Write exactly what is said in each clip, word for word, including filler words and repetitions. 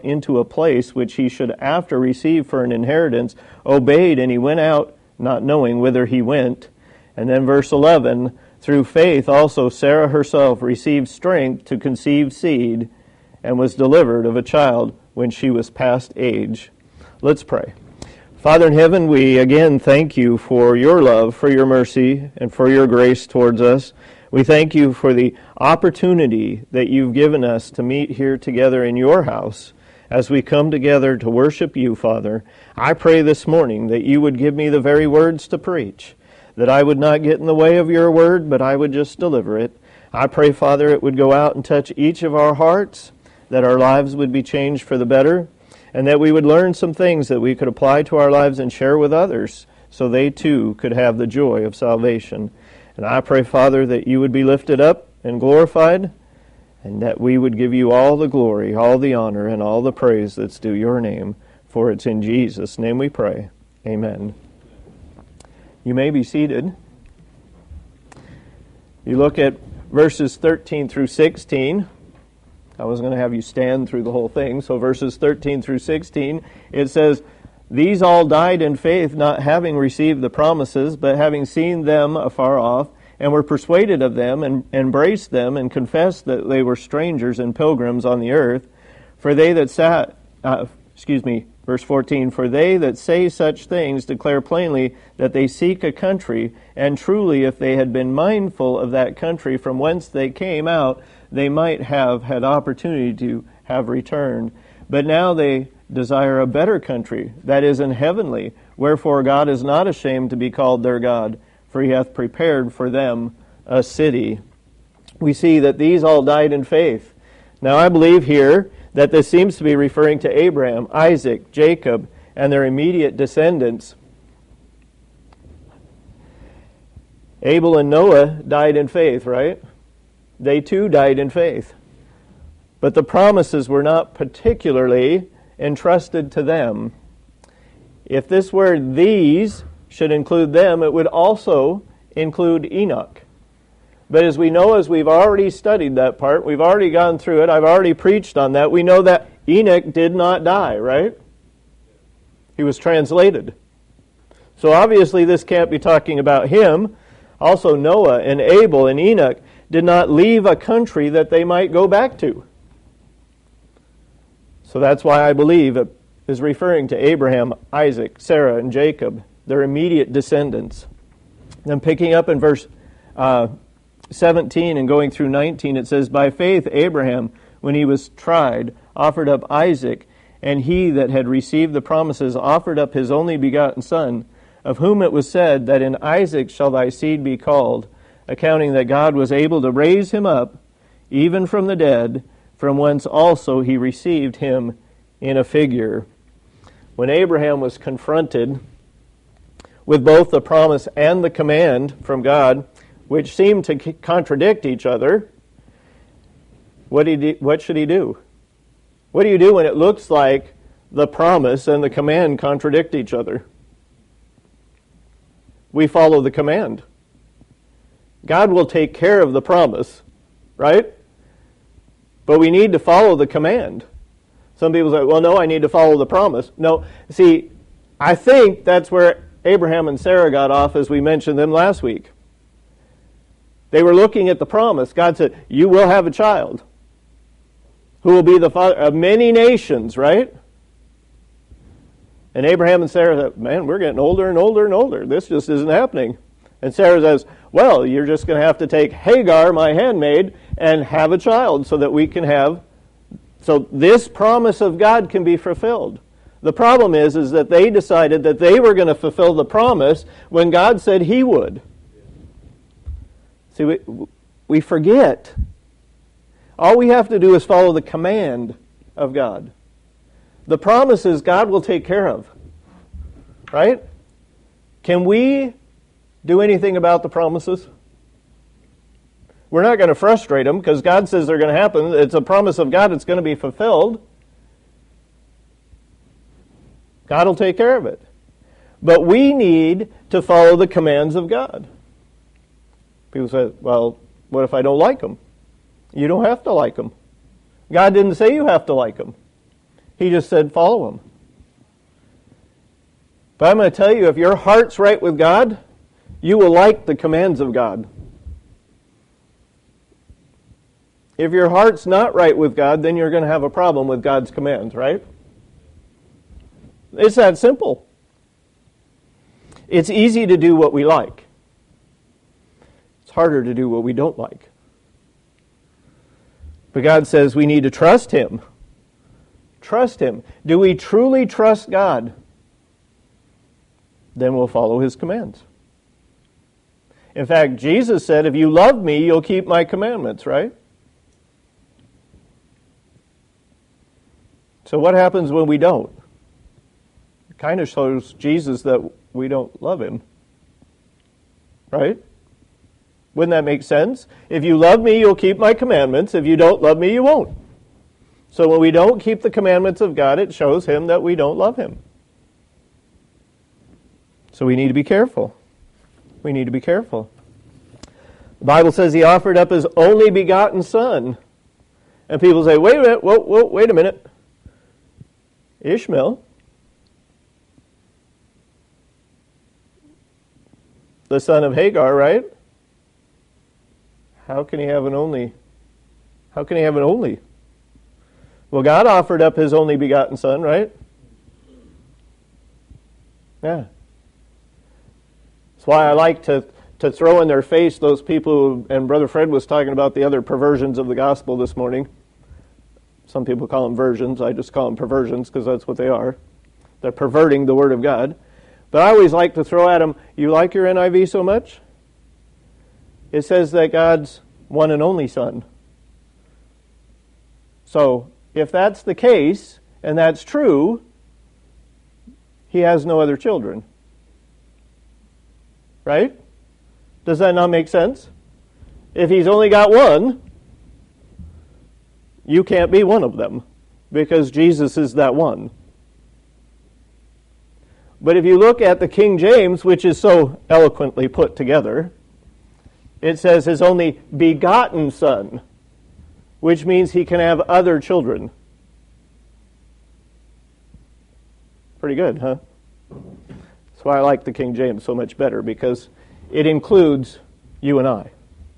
out into a place which he should after receive for an inheritance, obeyed, and he went out not knowing whither he went. And then verse eleven, through faith also Sarah herself received strength to conceive seed, and was delivered of a child when she was past age. Let's pray. Father in heaven, we again thank you for your love, for your mercy, and for your grace towards us. We thank you for the opportunity that you've given us to meet here together in your house as we come together to worship you, Father. I pray this morning that you would give me the very words to preach, that I would not get in the way of your word, but I would just deliver it. I pray, Father, it would go out and touch each of our hearts, that our lives would be changed for the better, and that we would learn some things that we could apply to our lives and share with others, so they too could have the joy of salvation. And I pray, Father, that you would be lifted up and glorified, and that we would give you all the glory, all the honor, and all the praise that's due your name. For it's in Jesus' name we pray. Amen. You may be seated. You look at verses thirteen through sixteen. I was going to have you stand through the whole thing. So verses thirteen through sixteen, it says, these all died in faith, not having received the promises, but having seen them afar off, and were persuaded of them, and embraced them, and confessed that they were strangers and pilgrims on the earth. For they that sat, uh, excuse me, verse fourteen, for they that say such things declare plainly that they seek a country, and truly if they had been mindful of that country from whence they came out, they might have had opportunity to have returned. But now they desire a better country, that is in heavenly. Wherefore God is not ashamed to be called their God, for he hath prepared for them a city. We see that these all died in faith. Now I believe here that this seems to be referring to Abraham, Isaac, Jacob, and their immediate descendants. Abel and Noah died in faith, right? They too died in faith. But the promises were not particularly entrusted to them. If this word these should include them, it would also include Enoch. But as we know, as we've already studied that part, we've already gone through it, I've already preached on that, we know that Enoch did not die, right? He was translated. So obviously this can't be talking about him. Also Noah and Abel and Enoch did not leave a country that they might go back to. So that's why I believe it is referring to Abraham, Isaac, Sarah, and Jacob, their immediate descendants. Then picking up in verse uh, seventeen and going through nineteen, it says, by faith Abraham, when he was tried, offered up Isaac, and he that had received the promises offered up his only begotten son, of whom it was said that in Isaac shall thy seed be called, accounting that God was able to raise him up, even from the dead, from whence also he received him in a figure. When Abraham was confronted with both the promise and the command from God, which seemed to contradict each other, what, did he, what should he do? What do you do when it looks like the promise and the command contradict each other? We follow the command. God will take care of the promise, right? But we need to follow the command. Some people say, well, no, I need to follow the promise. No, see, I think that's where Abraham and Sarah got off as we mentioned them last week. They were looking at the promise. God said, you will have a child who will be the father of many nations, right? And Abraham and Sarah said, man, we're getting older and older and older. This just isn't happening. And Sarah says, well, you're just going to have to take Hagar, my handmaid, and have a child so that we can have, so this promise of God can be fulfilled. The problem is, is that they decided that they were going to fulfill the promise when God said he would. See, we, we forget. All we have to do is follow the command of God. The promises God will take care of. Right? Can we do anything about the promises? We're not going to frustrate them because God says they're going to happen. It's a promise of God. It's going to be fulfilled. God will take care of it. But we need to follow the commands of God. People say, well, what if I don't like them? You don't have to like them. God didn't say you have to like them. He just said, follow him. But I'm going to tell you, if your heart's right with God, you will like the commands of God. If your heart's not right with God, then you're going to have a problem with God's commands, right? It's that simple. It's easy to do what we like. It's harder to do what we don't like. But God says we need to trust Him. Trust Him. Do we truly trust God? Then we'll follow His commands. In fact, Jesus said, if you love me, you'll keep my commandments, right? So what happens when we don't? It kind of shows Jesus that we don't love Him. Right? Wouldn't that make sense? If you love me, you'll keep my commandments. If you don't love me, you won't. So when we don't keep the commandments of God, it shows Him that we don't love Him. So we need to be careful. We need to be careful. The Bible says He offered up His only begotten Son. And people say, wait a minute, whoa, whoa, wait a minute. Ishmael, the son of Hagar, right? How can he have an only? How can he have an only? Well, God offered up His only begotten Son, right? Yeah. That's why I like to, to throw in their face those people, who, and Brother Fred was talking about the other perversions of the gospel this morning. Some people call them versions. I just call them perversions because that's what they are. They're perverting the Word of God. But I always like to throw at them, you like your N I V so much? It says that God's one and only Son. So, if that's the case, and that's true, He has no other children. Right? Does that not make sense? If He's only got one, you can't be one of them, because Jesus is that one. But if you look at the King James, which is so eloquently put together, it says His only begotten Son, which means He can have other children. Pretty good, huh? That's why I like the King James so much better, because it includes you and I.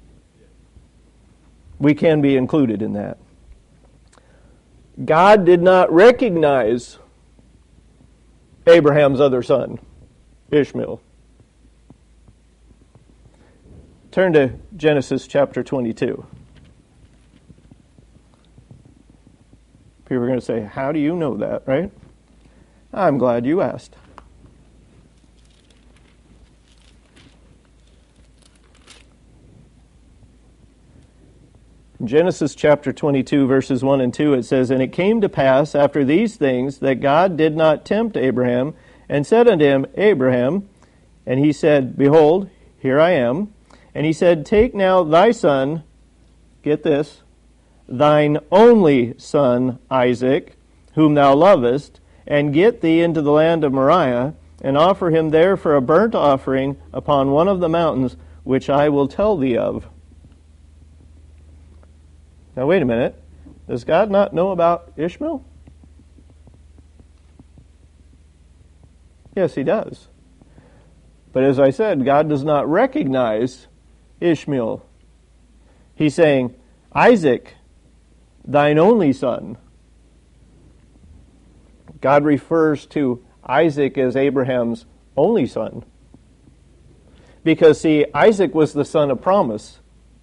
We can be included in that. God did not recognize Abraham's other son, Ishmael. Turn to Genesis chapter twenty-two. People are going to say, how do you know that, right? I'm glad you asked. In Genesis chapter twenty-two, verses one and two, it says, And it came to pass after these things that God did not tempt Abraham, and said unto him, Abraham, and he said, Behold, here I am. And he said, Take now thy son, get this, thine only son Isaac, whom thou lovest, and get thee into the land of Moriah, and offer him there for a burnt offering upon one of the mountains, which I will tell thee of. Now wait a minute. Does God not know about Ishmael? Yes, He does. But as I said, God does not recognize Ishmael. He's saying, Isaac, thine only son. God refers to Isaac as Abraham's only son. Because, see, Isaac was the son of promise.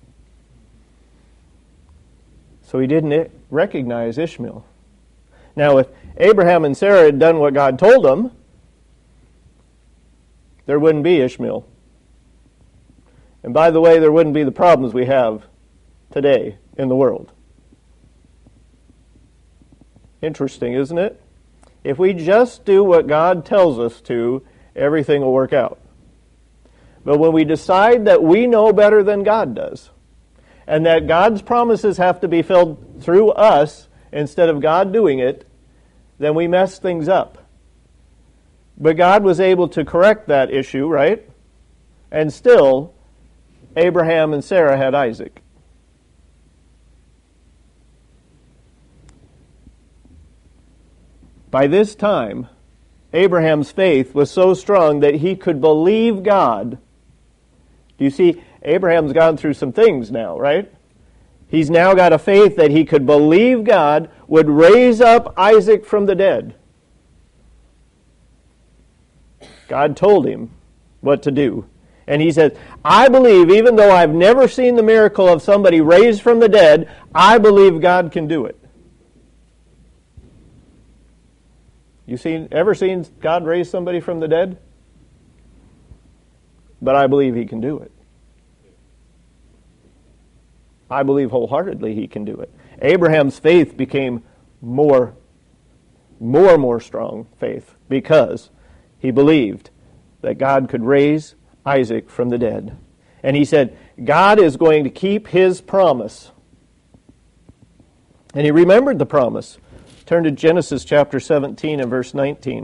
So he didn't recognize Ishmael. Now, if Abraham and Sarah had done what God told them, there wouldn't be Ishmael. And by the way, there wouldn't be the problems we have today in the world. Interesting, isn't it? If we just do what God tells us to, everything will work out. But when we decide that we know better than God does, and that God's promises have to be filled through us instead of God doing it, then we mess things up. But God was able to correct that issue, right? And still, Abraham and Sarah had Isaac. By this time, Abraham's faith was so strong that he could believe God. Do you see, Abraham's gone through some things now, right? He's now got a faith that he could believe God would raise up Isaac from the dead. God told him what to do. And he says, I believe, even though I've never seen the miracle of somebody raised from the dead, I believe God can do it. You seen, ever seen God raise somebody from the dead? But I believe He can do it. I believe wholeheartedly He can do it. Abraham's faith became more, more, more strong faith because he believed that God could raise Isaac from the dead. And he said, God is going to keep His promise. And he remembered the promise. Turn to Genesis chapter seventeen and verse nineteen.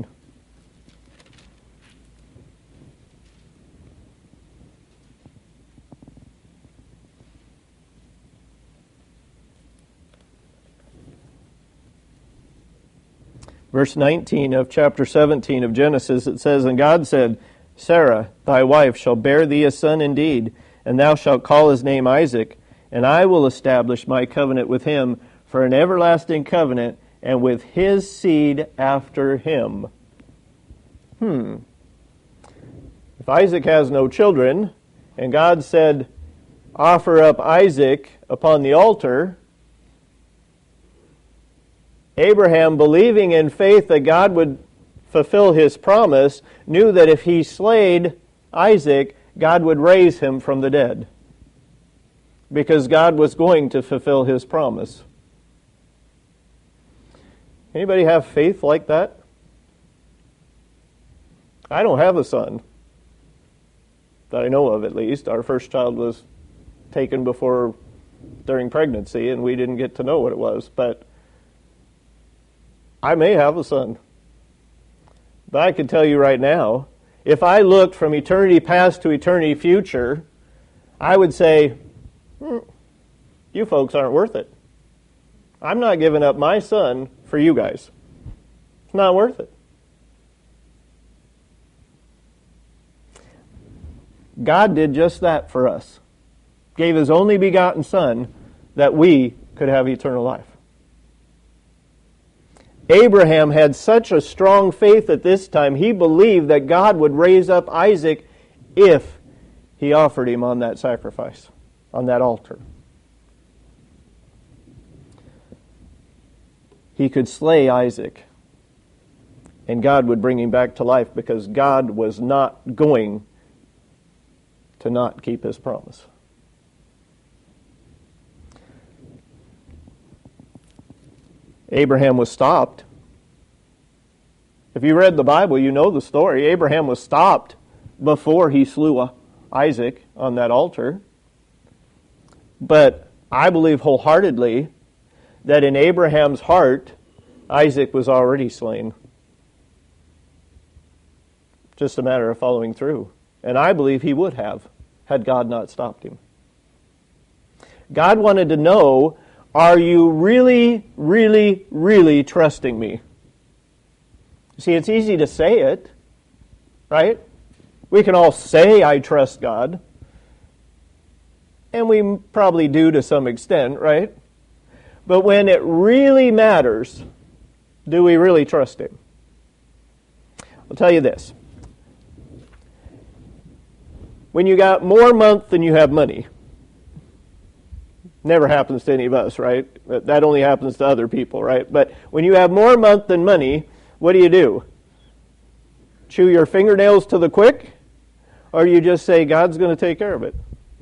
Verse nineteen of chapter seventeen of Genesis, it says, And God said, Sarah, thy wife, shall bear thee a son indeed, and thou shalt call his name Isaac, and I will establish my covenant with him for an everlasting covenant, and with his seed after him. Hmm. If Isaac has no children, and God said, offer up Isaac upon the altar, Abraham, believing in faith that God would fulfill His promise, knew that if he slayed Isaac, God would raise him from the dead. Because God was going to fulfill His promise. Anybody have faith like that? I don't have a son. That I know of, at least. Our first child was taken before, during pregnancy, and we didn't get to know what it was. But I may have a son. But I can tell you right now, if I looked from eternity past to eternity future, I would say, hmm, you folks aren't worth it. I'm not giving up my son for you guys. It's not worth it. God did just that for us. Gave His only begotten Son that we could have eternal life. Abraham had such a strong faith at this time, he believed that God would raise up Isaac if He offered him on that sacrifice, on that altar. He could slay Isaac, and God would bring him back to life because God was not going to not keep His promise. Abraham was stopped. If you read the Bible, you know the story. Abraham was stopped before he slew Isaac on that altar. But I believe wholeheartedly that in Abraham's heart, Isaac was already slain. Just a matter of following through. And I believe he would have, had God not stopped him. God wanted to know, are you really, really, really trusting me? See, it's easy to say it, right? We can all say, I trust God. And we probably do to some extent, right? But when it really matters, do we really trust Him? I'll tell you this. When you got more month than you have money, never happens to any of us, right? That only happens to other people, right? But when you have more month than money, what do you do? Chew your fingernails to the quick? Or do you just say, God's going to take care of it?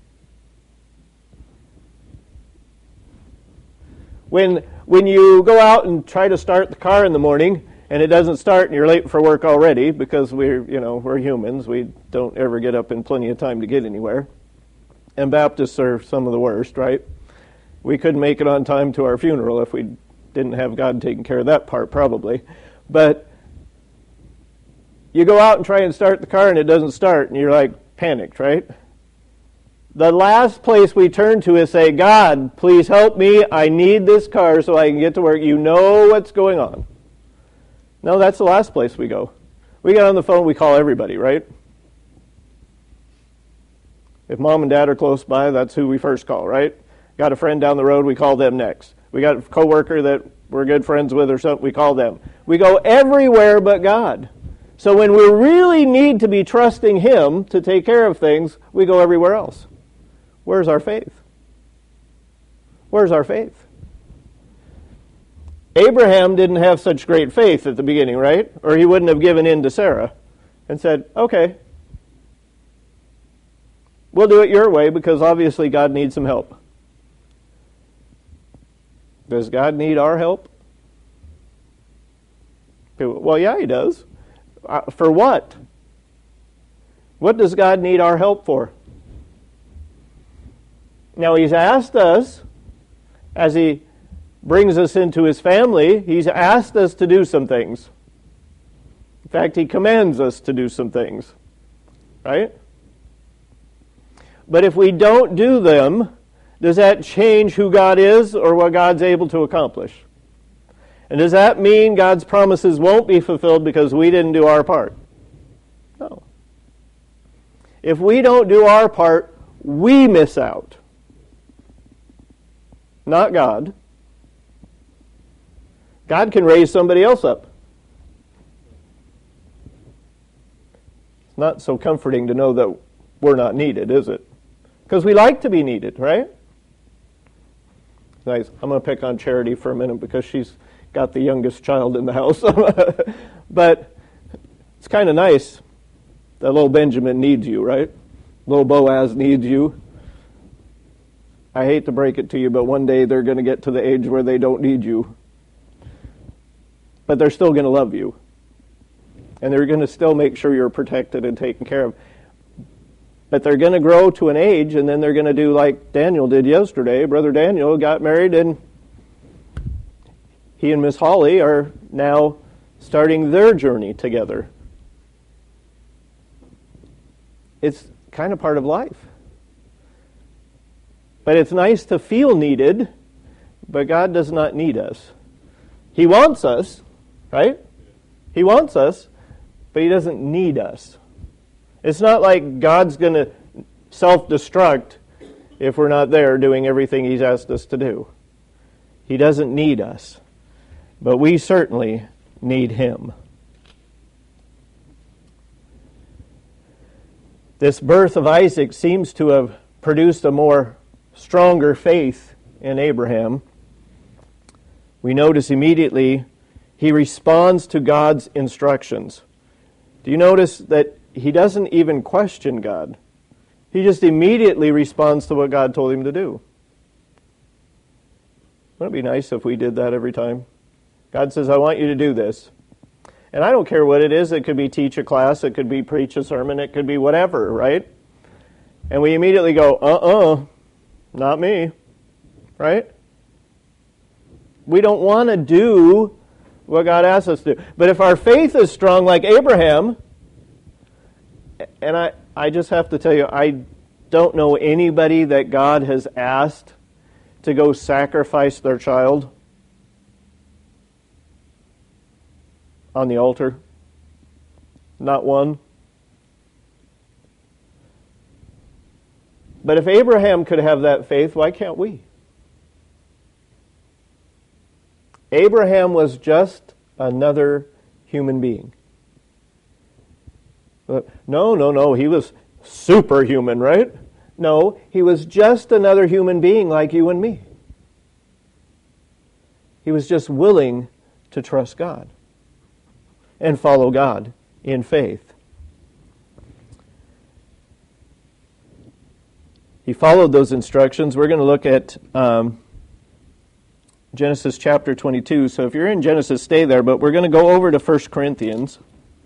When when you go out and try to start the car in the morning and it doesn't start and you're late for work already because we're, you know, we're humans, we don't ever get up in plenty of time to get anywhere. And Baptists are some of the worst, right? We couldn't make it on time to our funeral if we didn't have God taking care of that part, probably. But you go out and try and start the car and it doesn't start and you're like panicked, right? The last place we turn to is say, God, please help me. I need this car so I can get to work. You know what's going on. No, that's the last place we go. We get on the phone, we call everybody, right? If mom and dad are close by, that's who we first call, right? Got a friend down the road, we call them next. We got a coworker that we're good friends with or something, we call them. We go everywhere but God. So when we really need to be trusting Him to take care of things, we go everywhere else. Where's our faith? Where's our faith? Abraham didn't have such great faith at the beginning, right? Or he wouldn't have given in to Sarah and said, okay, we'll do it your way because obviously God needs some help. Does God need our help? Well, yeah, He does. Uh, for what? What does God need our help for? Now, He's asked us, as He brings us into His family, He's asked us to do some things. In fact, He commands us to do some things. Right? But if we don't do them, does that change who God is or what God's able to accomplish? And does that mean God's promises won't be fulfilled because we didn't do our part? No. If we don't do our part, we miss out. Not God. God can raise somebody else up. It's not so comforting to know that we're not needed, is it? Because we like to be needed, right? Nice. I'm going to pick on Charity for a minute because she's got the youngest child in the house. But it's kind of nice that little Benjamin needs you, right? Little Boaz needs you. I hate to break it to you, but one day they're going to get to the age where they don't need you. But they're still going to love you. And they're going to still make sure you're protected and taken care of. But they're going to grow to an age, and then they're going to do like Daniel did yesterday. Brother Daniel got married, and he and Miss Holly are now starting their journey together. It's kind of part of life. But it's nice to feel needed, but God does not need us. He wants us, right? He wants us, but He doesn't need us. It's not like God's going to self-destruct if we're not there doing everything He's asked us to do. He doesn't need us, but we certainly need Him. This birth of Isaac seems to have produced a more stronger faith in Abraham. We notice immediately he responds to God's instructions. Do you notice that he doesn't even question God? He just immediately responds to what God told him to do. Wouldn't it be nice if we did that every time? God says, I want you to do this. And I don't care what it is. It could be teach a class. It could be preach a sermon. It could be whatever, right? And we immediately go, uh-uh, not me, right? We don't want to do what God asks us to do. But if our faith is strong like Abraham, and I, I just have to tell you, I don't know anybody that God has asked to go sacrifice their child on the altar. Not one. But if Abraham could have that faith, why can't we? Abraham was just another human being. No, no, no, he was superhuman, right? No, he was just another human being like you and me. He was just willing to trust God and follow God in faith. He followed those instructions. We're going to look at um, Genesis chapter twenty-two. So if you're in Genesis, stay there, but we're going to go over to First Corinthians.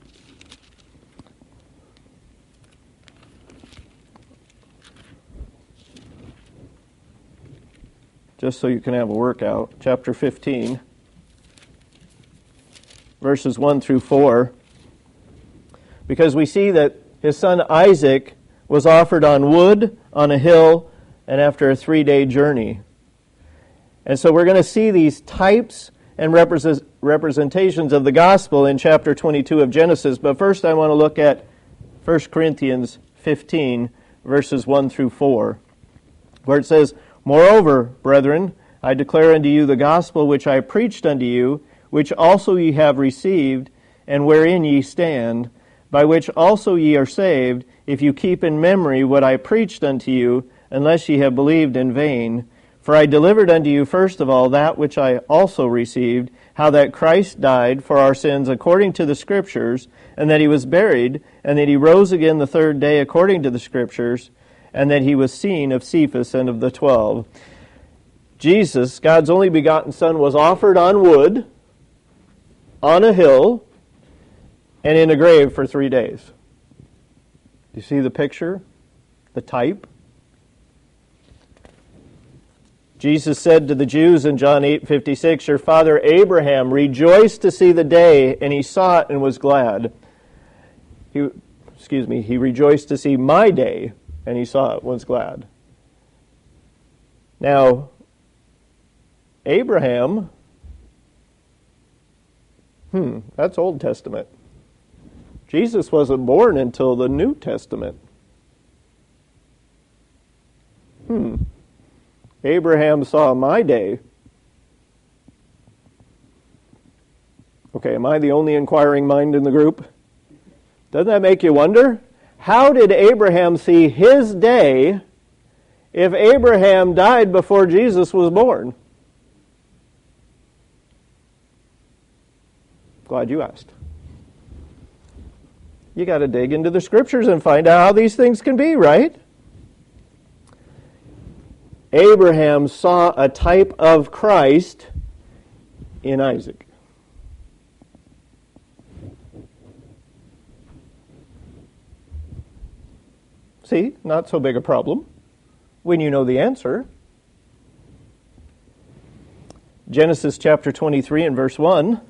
Just so you can have a workout. Chapter fifteen, verses one through four. Because we see that his son Isaac was offered on wood, on a hill, and after a three-day journey. And so we're going to see these types and represent, representations of the gospel in chapter twenty-two of Genesis. But first I want to look at First Corinthians fifteen, verses one through four, where it says, Moreover, brethren, I declare unto you the gospel which I preached unto you, which also ye have received, and wherein ye stand, by which also ye are saved, if you keep in memory what I preached unto you, unless ye have believed in vain. For I delivered unto you first of all that which I also received, how that Christ died for our sins according to the Scriptures, and that he was buried, and that he rose again the third day according to the Scriptures, and that he was seen of Cephas and of the twelve. Jesus, God's only begotten Son, was offered on wood, on a hill, and in a grave for three days. Do you see the picture? The type? Jesus said to the Jews in John eight fifty-six, Your father Abraham rejoiced to see the day, and he saw it and was glad. He, excuse me, he rejoiced to see my day, and he saw it and was glad. Now, Abraham, hmm, that's Old Testament. Jesus wasn't born until the New Testament. Hmm. Abraham saw my day. Okay, am I the only inquiring mind in the group? Doesn't that make you wonder? How did Abraham see his day if Abraham died before Jesus was born? Glad you asked. You got to dig into the Scriptures and find out how these things can be, right? Abraham saw a type of Christ in Isaac. See, not so big a problem when you know the answer. Genesis chapter twenty-three and verse one.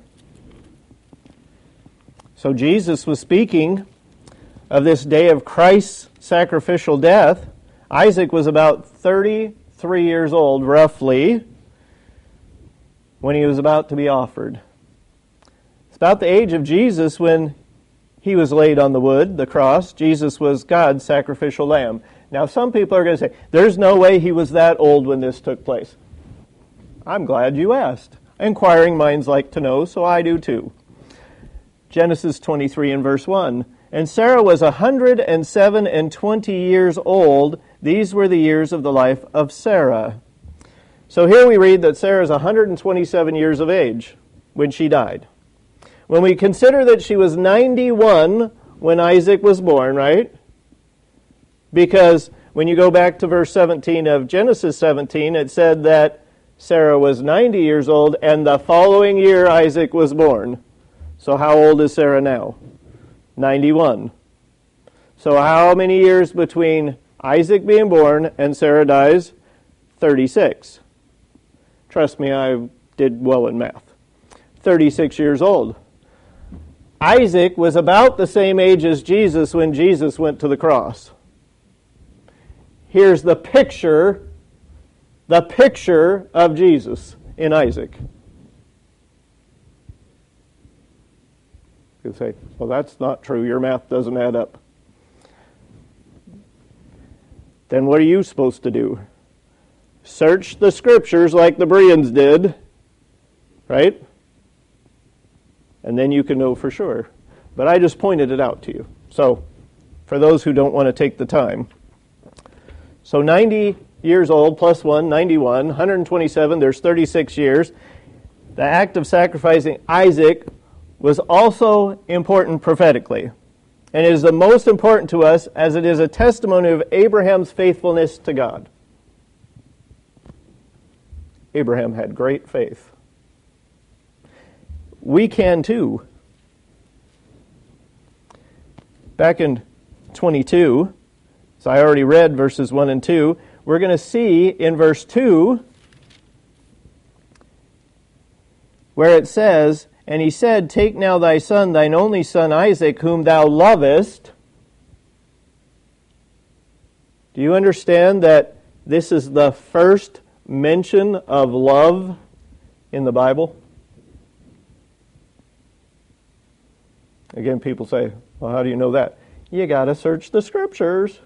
So Jesus was speaking of this day of Christ's sacrificial death. Isaac was about thirty-three years old, roughly, when he was about to be offered. It's about the age of Jesus when he was laid on the wood, the cross. Jesus was God's sacrificial lamb. Now, some people are going to say, there's no way he was that old when this took place. I'm glad you asked. Inquiring minds like to know, so I do too. Genesis twenty-three and verse one. And Sarah was a hundred and seven and twenty years old. These were the years of the life of Sarah. So here we read that Sarah is one hundred twenty-seven years of age when she died. When we consider that she was ninety-one when Isaac was born, right? Because when you go back to verse seventeen of Genesis seventeen, it said that Sarah was ninety years old, and the following year Isaac was born. So how old is Sarah now? ninety-one. So how many years between Isaac being born and Sarah dies? thirty-six. Trust me, I did well in math. thirty-six years old. Isaac was about the same age as Jesus when Jesus went to the cross. Here's the picture, the picture of Jesus in Isaac. You say, well, that's not true. Your math doesn't add up. Then what are you supposed to do? Search the Scriptures like the Bereans did, right? And then you can know for sure. But I just pointed it out to you. So, for those who don't want to take the time. So ninety years old plus one, ninety-one, one hundred twenty-seven, there's thirty-six years. The act of sacrificing Isaac was also important prophetically. And it is the most important to us as it is a testimony of Abraham's faithfulness to God. Abraham had great faith. We can too. Back in twenty-two, so I already read verses one and two, we're going to see in verse two where it says, And he said, Take now thy son, thine only son Isaac, whom thou lovest. Do you understand that this is the first mention of love in the Bible? Again, people say, well, how do you know that? You got to search the Scriptures.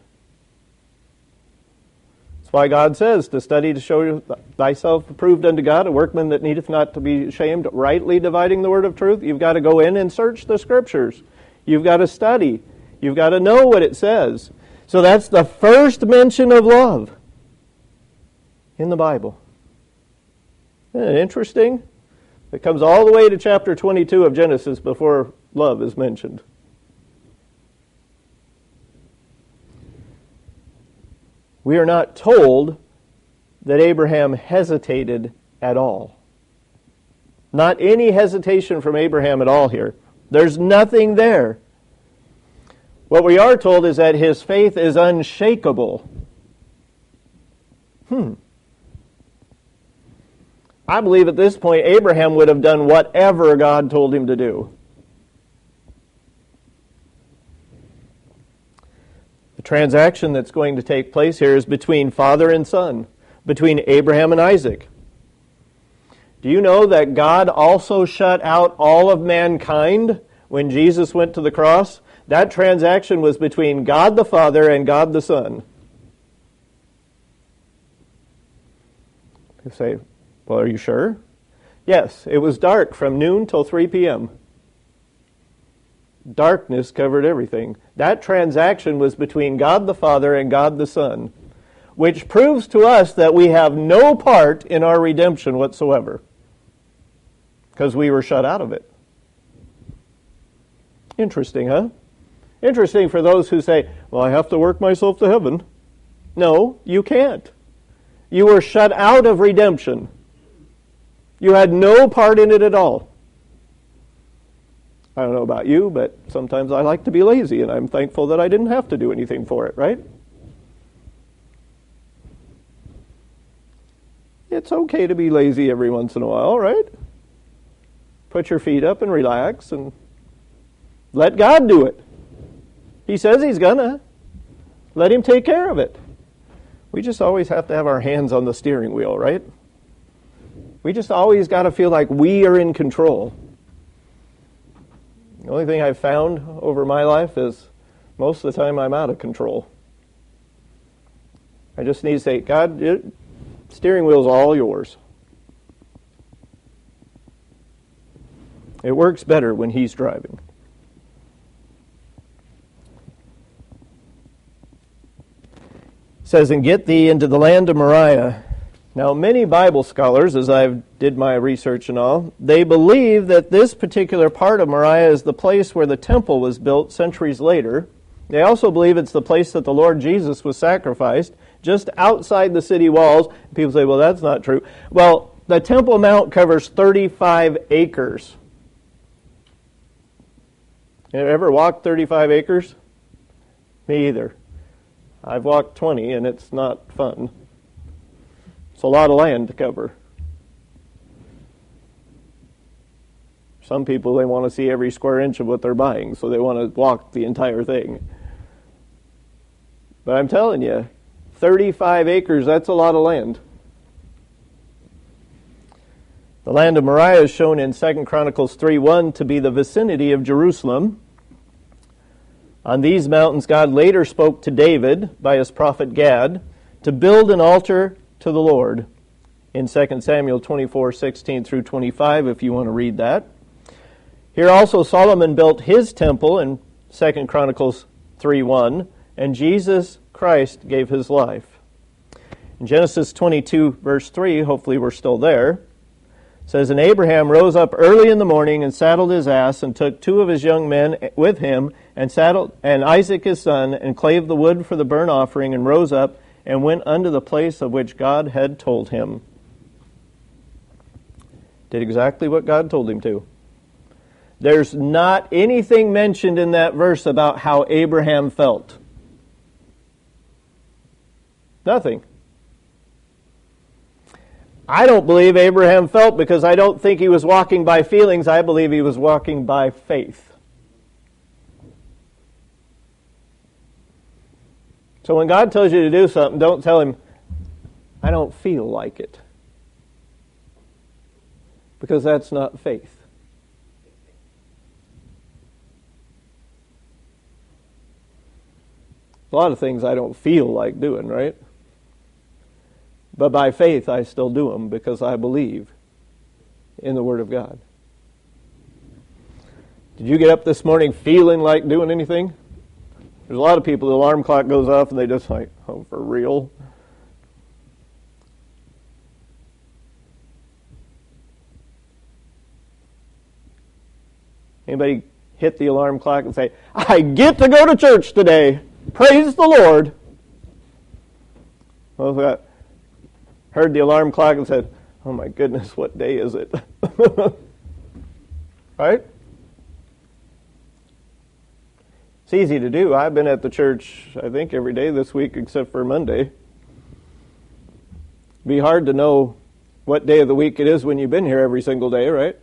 That's why God says to study to show thyself approved unto God, a workman that needeth not to be ashamed, rightly dividing the word of truth. You've got to go in and search the Scriptures. You've got to study. You've got to know what it says. So that's the first mention of love in the Bible. Isn't it interesting? It comes all the way to chapter twenty-two of Genesis before love is mentioned. We are not told that Abraham hesitated at all. Not any hesitation from Abraham at all here. There's nothing there. What we are told is that his faith is unshakable. Hmm. I believe at this point Abraham would have done whatever God told him to do. The transaction that's going to take place here is between father and son, between Abraham and Isaac. Do you know that God also shut out all of mankind when Jesus went to the cross? That transaction was between God the Father and God the Son. You say, well, are you sure? Yes, it was dark from noon till three p.m. Darkness covered everything. That transaction was between God the Father and God the Son, which proves to us that we have no part in our redemption whatsoever, because we were shut out of it. Interesting, huh? Interesting for those who say, well, I have to work myself to heaven. No, you can't. You were shut out of redemption. You had no part in it at all. I don't know about you, but sometimes I like to be lazy, and I'm thankful that I didn't have to do anything for it, right? It's okay to be lazy every once in a while, right? Put your feet up and relax and let God do it. He says He's gonna. Let Him take care of it. We just always have to have our hands on the steering wheel, right? We just always got to feel like we are in control. The only thing I've found over my life is most of the time I'm out of control. I just need to say, God, it, steering wheel's all yours. It works better when He's driving. It says, and get thee into the land of Moriah. Now, many Bible scholars, as I did my research and all, they believe that this particular part of Moriah is the place where the temple was built centuries later. They also believe it's the place that the Lord Jesus was sacrificed, just outside the city walls. People say, well, that's not true. Well, the Temple Mount covers thirty-five acres. You ever walked thirty-five acres? Me either. I've walked twenty, and it's not fun. It's a lot of land to cover. Some people, they want to see every square inch of what they're buying, so they want to walk the entire thing. But I'm telling you, thirty-five acres, that's a lot of land. The land of Moriah is shown in Second Chronicles three one to be the vicinity of Jerusalem. On these mountains, God later spoke to David by his prophet Gad to build an altar to the Lord in Second Samuel twenty-four sixteen through twenty-five, if you want to read that. Here also Solomon built his temple in Second Chronicles three one, and Jesus Christ gave his life. In Genesis twenty-two, verse three, hopefully we're still there, it says, and Abraham rose up early in the morning and saddled his ass and took two of his young men with him and saddled and Isaac his son and clave the wood for the burnt offering and rose up and went unto the place of which God had told him. Did exactly what God told him to. There's not anything mentioned in that verse about how Abraham felt. Nothing. I don't believe Abraham felt because I don't think he was walking by feelings. I believe he was walking by faith. So when God tells you to do something, don't tell Him, I don't feel like it. Because that's not faith. A lot of things I don't feel like doing, right? But by faith I still do them because I believe in the Word of God. Did you get up this morning feeling like doing anything? There's a lot of people, the alarm clock goes off and they just like, oh, for real? Anybody hit the alarm clock and say, I get to go to church today. Praise the Lord. Well, if I heard the alarm clock and said, oh my goodness, what day is it? Right? It's easy to do. I've been at the church, I think, every day this week except for Monday. It'd be hard to know what day of the week it is when you've been here every single day, right?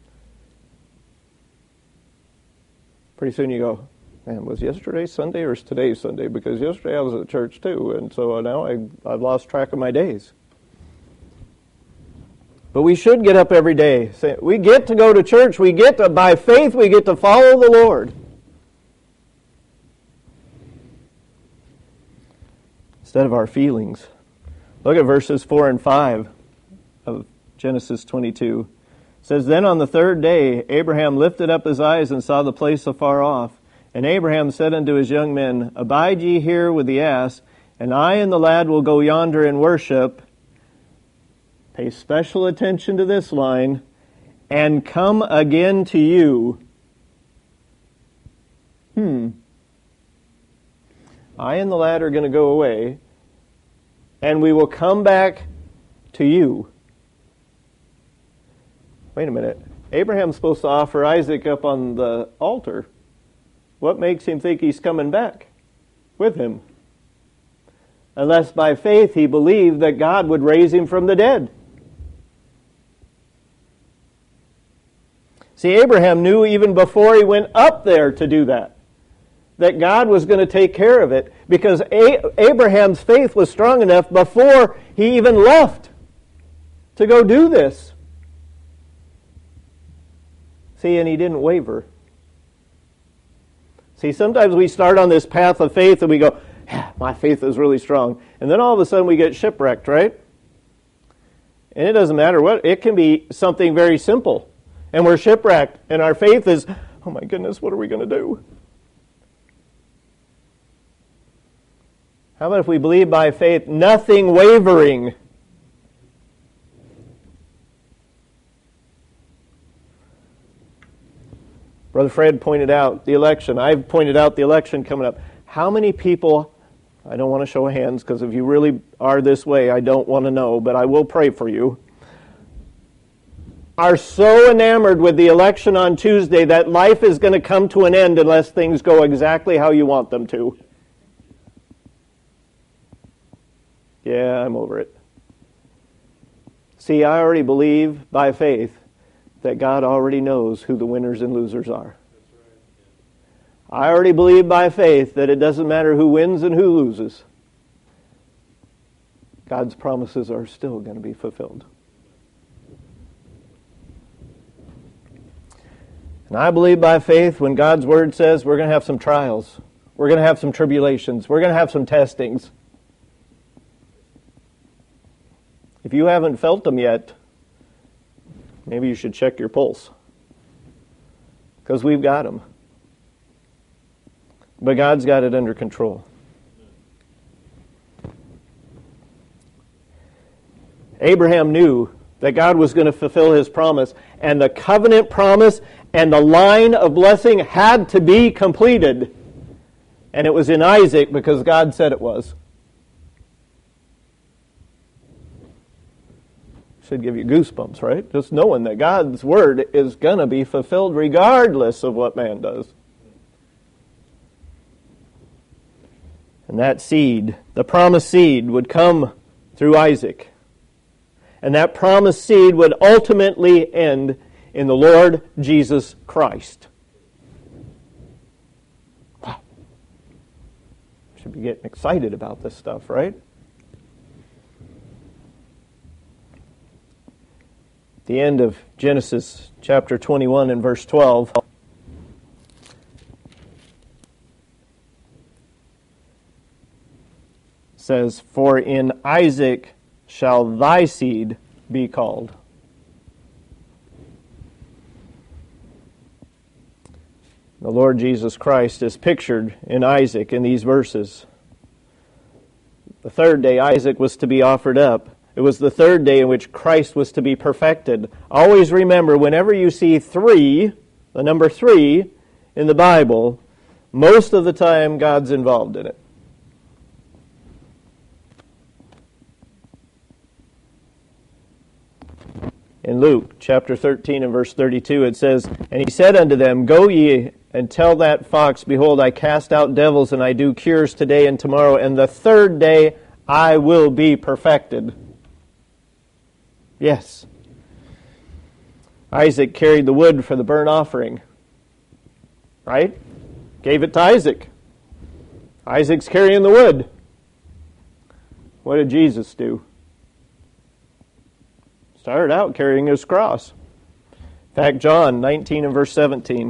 Pretty soon you go, man, was yesterday Sunday or is today Sunday? Because yesterday I was at church too, and so now I, I've lost track of my days. But we should get up every day. We get to go to church. We get to, by faith, we get to follow the Lord. Instead of our feelings. Look at verses four and five of Genesis twenty-two. It says, Then on the third day Abraham lifted up his eyes and saw the place afar off. And Abraham said unto his young men, Abide ye here with the ass, and I and the lad will go yonder and worship. Pay special attention to this line. And come again to you. Hmm. I and the lad are going to go away, and we will come back to you. Wait a minute. Abraham's supposed to offer Isaac up on the altar. What makes him think he's coming back with him? Unless by faith he believed that God would raise him from the dead. See, Abraham knew even before he went up there to do that, that God was going to take care of it, because A- Abraham's faith was strong enough before he even left to go do this. See, and he didn't waver. See, sometimes we start on this path of faith and we go, yeah, my faith is really strong. And then all of a sudden we get shipwrecked, right? And it doesn't matter what. It can be something very simple. And we're shipwrecked. And our faith is, oh my goodness, what are we going to do? How about if we believe by faith, nothing wavering? Brother Fred pointed out the election. I've pointed out the election coming up. How many people, I don't want to show hands, because if you really are this way, I don't want to know, but I will pray for you, are so enamored with the election on Tuesday that life is going to come to an end unless things go exactly how you want them to. Yeah, I'm over it. See, I already believe by faith that God already knows who the winners and losers are. I already believe by faith that it doesn't matter who wins and who loses. God's promises are still going to be fulfilled. And I believe by faith when God's Word says we're going to have some trials, we're going to have some tribulations, we're going to have some testings. If you haven't felt them yet, maybe you should check your pulse. Because we've got them. But God's got it under control. Abraham knew that God was going to fulfill His promise, and the covenant promise and the line of blessing had to be completed. And it was in Isaac because God said it was. Should give you goosebumps, right? Just knowing that God's word is going to be fulfilled regardless of what man does. And that seed, the promised seed, would come through Isaac. And that promised seed would ultimately end in the Lord Jesus Christ. Wow. Should be getting excited about this stuff, right? The end of Genesis chapter twenty-one and verse twelve. says, "For in Isaac shall thy seed be called." The Lord Jesus Christ is pictured in Isaac in these verses. The third day Isaac was to be offered up. It was the third day in which Christ was to be perfected. Always remember, whenever you see three, the number three in the Bible, most of the time God's involved in it. In Luke chapter thirteen and verse thirty-two it says, "And he said unto them, Go ye and tell that fox, Behold, I cast out devils, and I do cures today and tomorrow, and the third day I will be perfected." Yes. Isaac carried the wood for the burnt offering. Right? Gave it to Isaac. Isaac's carrying the wood. What did Jesus do? Started out carrying his cross. In fact, John nineteen and verse seventeen.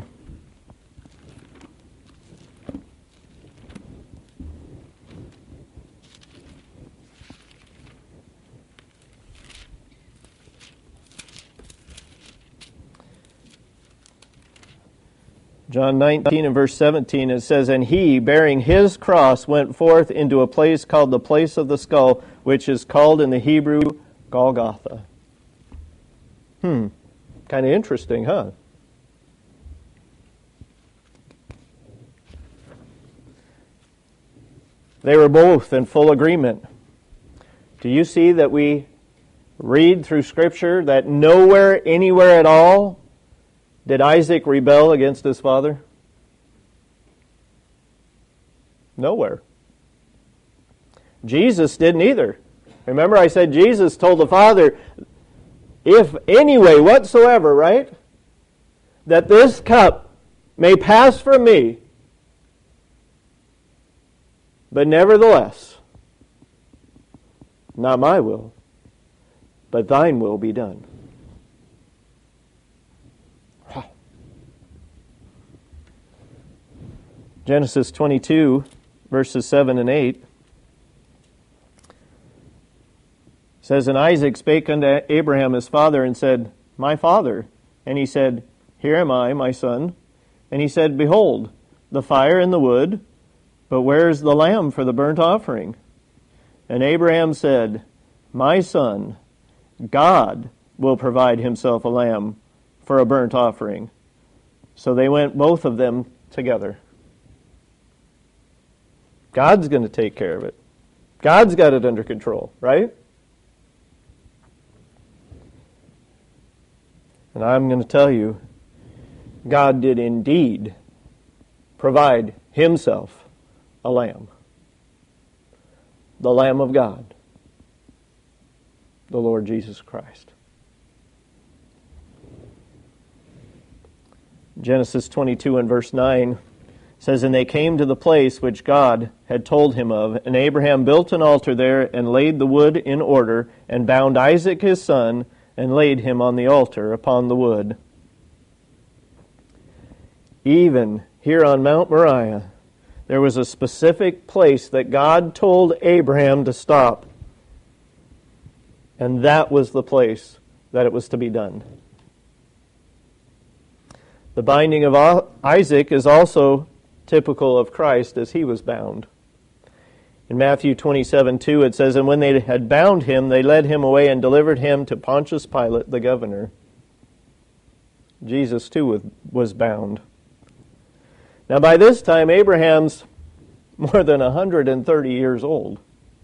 John nineteen and verse seventeen, it says, "And he, bearing his cross, went forth into a place called the place of the skull, which is called in the Hebrew Golgotha." Hmm, kind of interesting, huh? They were both in full agreement. Do you see that we read through Scripture that nowhere, anywhere at all, did Isaac rebel against his father? Nowhere. Jesus didn't either. Remember I said Jesus told the Father, if any way whatsoever, right, that this cup may pass from me, but nevertheless, not my will, but thine will be done. Genesis twenty-two, verses seven and eight says, "And Isaac spake unto Abraham his father, and said, My father. And he said, Here am I, my son. And he said, Behold, the fire and the wood, but where is the lamb for the burnt offering? And Abraham said, My son, God will provide himself a lamb for a burnt offering. So they went both of them together." God's going to take care of it. God's got it under control, right? And I'm going to tell you, God did indeed provide himself a lamb. The Lamb of God, the Lord Jesus Christ. Genesis twenty-two and verse nine says, "And they came to the place which God had told him of, and Abraham built an altar there, and laid the wood in order, and bound Isaac his son, and laid him on the altar upon the wood." Even here on Mount Moriah, there was a specific place that God told Abraham to stop. And that was the place that it was to be done. The binding of Isaac is also typical of Christ as he was bound. In Matthew twenty-seven two it says, "And when they had bound him, they led him away and delivered him to Pontius Pilate, the governor." Jesus too was bound. Now by this time, Abraham's more than one hundred thirty years old.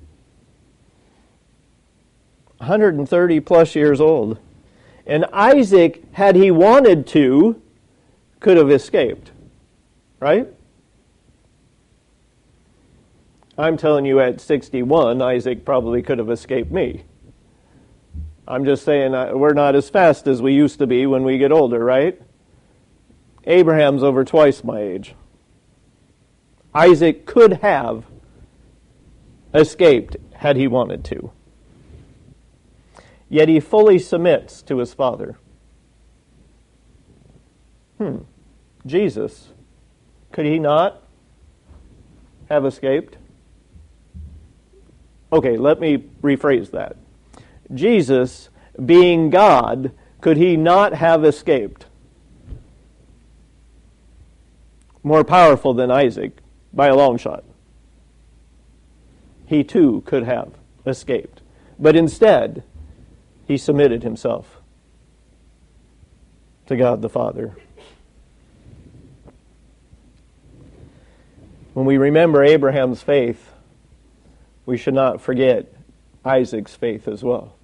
one hundred thirty plus years old. And Isaac, had he wanted to, could have escaped. Right? I'm telling you, at sixty-one, Isaac probably could have escaped me. I'm just saying, we're not as fast as we used to be when we get older, right? Abraham's over twice my age. Isaac could have escaped had he wanted to. Yet he fully submits to his father. Hmm. Jesus, could he not have escaped? Okay, let me rephrase that. Jesus, being God, could he not have escaped? More powerful than Isaac, by a long shot. He too could have escaped. But instead, he submitted himself to God the Father. When we remember Abraham's faith, we should not forget Isaac's faith as well.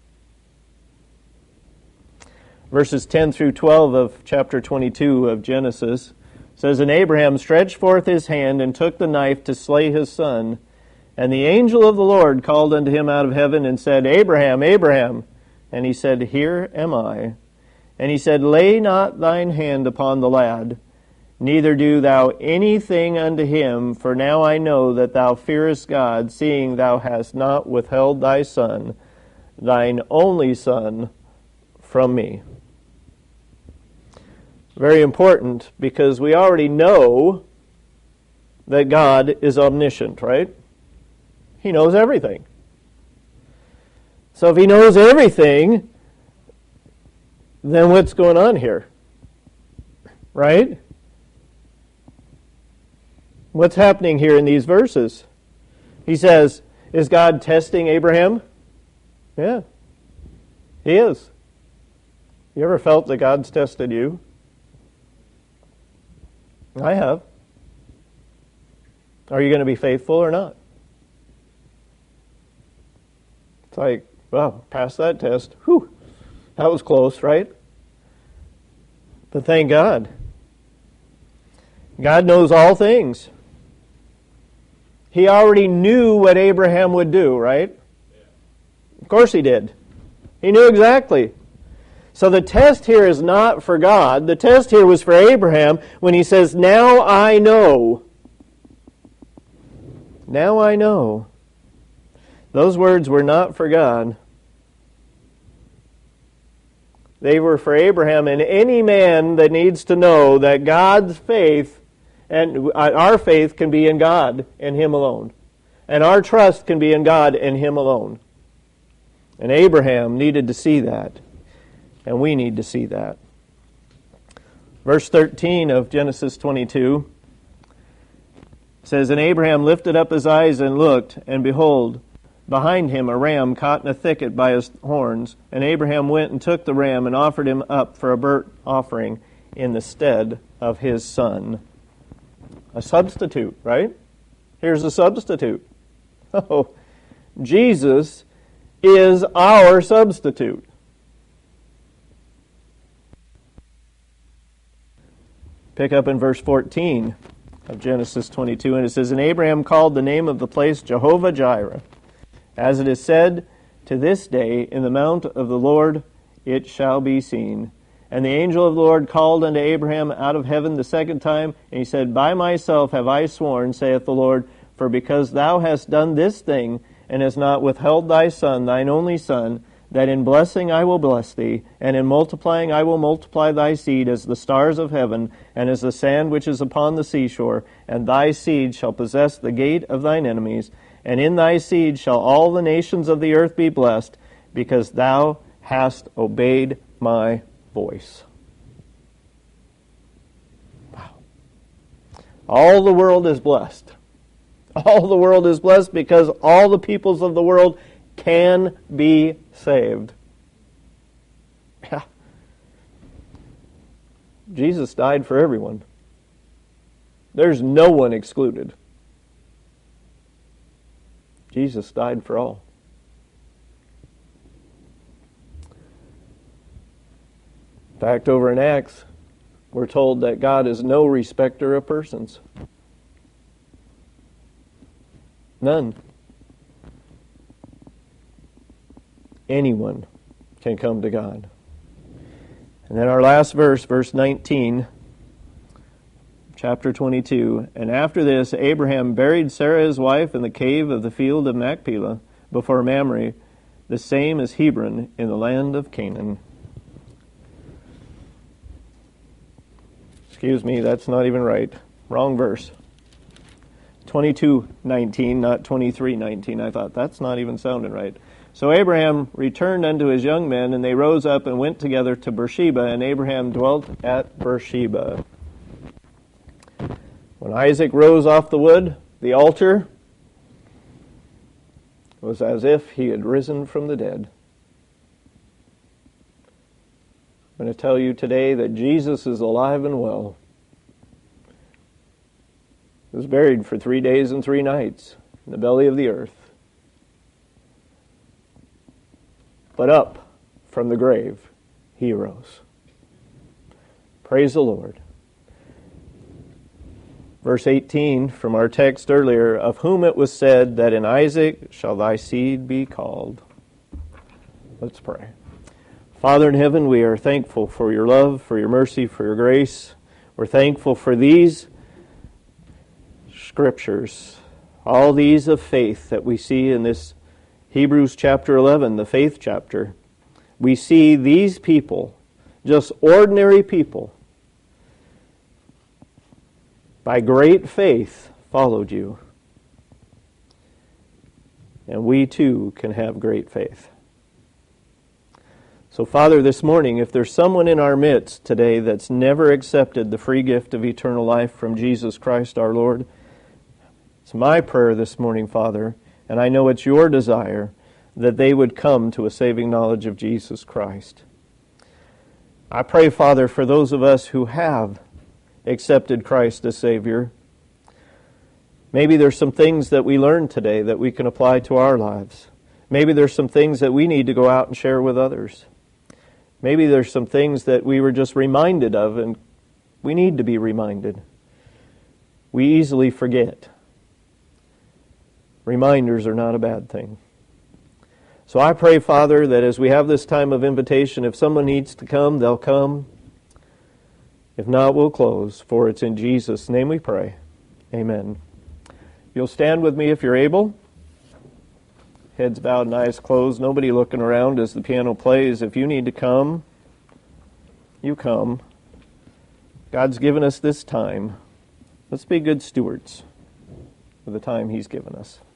Verses ten through twelve of chapter twenty-two of Genesis says, And Abraham stretched forth his hand and took the knife to slay his son. And the angel of the Lord called unto him out of heaven and said, Abraham, Abraham. And he said, Here am I. And he said, Lay not thine hand upon the lad, neither do thou anything unto him, for now I know that thou fearest God, seeing thou hast not withheld thy son, thine only son, from me. Very important, because we already know that God is omniscient, right? He knows everything. So if he knows everything, then what's going on here? Right? What's happening here in these verses? He says, is God testing Abraham? Yeah, he is. You ever felt that God's tested you? I have. Are you going to be faithful or not? It's like, well, pass that test. Whew, that was close, right? But thank God. God knows all things. He already knew what Abraham would do, right? Of course he did. He knew exactly. So the test here is not for God. The test here was for Abraham when he says, Now I know. Now I know. Those words were not for God. They were for Abraham and any man that needs to know that God's faith and our faith can be in God and Him alone. And our trust can be in God and Him alone. And Abraham needed to see that. And we need to see that. Verse thirteen of Genesis twenty-two says, And Abraham lifted up his eyes and looked, and behold, behind him a ram caught in a thicket by his horns. And Abraham went and took the ram and offered him up for a burnt offering in the stead of his son. A substitute, right? Here's a substitute. Oh, Jesus is our substitute. Pick up in verse fourteen of Genesis twenty-two, and it says, And Abraham called the name of the place Jehovah-Jireh. As it is said, To this day in the mount of the Lord it shall be seen. And the angel of the Lord called unto Abraham out of heaven the second time, and he said, By myself have I sworn, saith the Lord, for because thou hast done this thing, and hast not withheld thy son, thine only son, that in blessing I will bless thee, and in multiplying I will multiply thy seed as the stars of heaven, and as the sand which is upon the seashore, and thy seed shall possess the gate of thine enemies, and in thy seed shall all the nations of the earth be blessed, because thou hast obeyed my voice. Wow. All the world is blessed. All the world is blessed because all the peoples of the world can be saved. Yeah. Jesus died for everyone. There's no one excluded. Jesus died for all. In fact, over in Acts, we're told that God is no respecter of persons. None. Anyone can come to God. And then our last verse, verse nineteen, chapter twenty-two. And after this, Abraham buried Sarah his wife in the cave of the field of Machpelah before Mamre, the same as Hebron in the land of Canaan. Excuse me, that's not even right. Wrong verse. twenty-two nineteen, not twenty-three nineteen. I thought, that's not even sounding right. So Abraham returned unto his young men, and they rose up and went together to Beersheba, and Abraham dwelt at Beersheba. When Isaac rose off the wood, the altar was as if he had risen from the dead. I'm going to tell you today that Jesus is alive and well. He was buried for three days and three nights in the belly of the earth. But up from the grave he rose. Praise the Lord. Verse eighteen from our text earlier, of whom it was said that in Isaac shall thy seed be called. Let's pray. Father in heaven, we are thankful for your love, for your mercy, for your grace. We're thankful for these scriptures, all these of faith that we see in this Hebrews chapter eleven, the faith chapter. We see these people, just ordinary people, by great faith followed you. And we too can have great faith. So Father, this morning, if there's someone in our midst today that's never accepted the free gift of eternal life from Jesus Christ our Lord, it's my prayer this morning, Father, and I know it's your desire, that they would come to a saving knowledge of Jesus Christ. I pray, Father, for those of us who have accepted Christ as Savior. Maybe there's some things that we learned today that we can apply to our lives. Maybe there's some things that we need to go out and share with others. Maybe there's some things that we were just reminded of, and we need to be reminded. We easily forget. Reminders are not a bad thing. So I pray, Father, that as we have this time of invitation, if someone needs to come, they'll come. If not, we'll close, for it's in Jesus' name we pray. Amen. You'll stand with me if you're able. Heads bowed and eyes closed. Nobody looking around as the piano plays. If you need to come, you come. God's given us this time. Let's be good stewards of the time He's given us.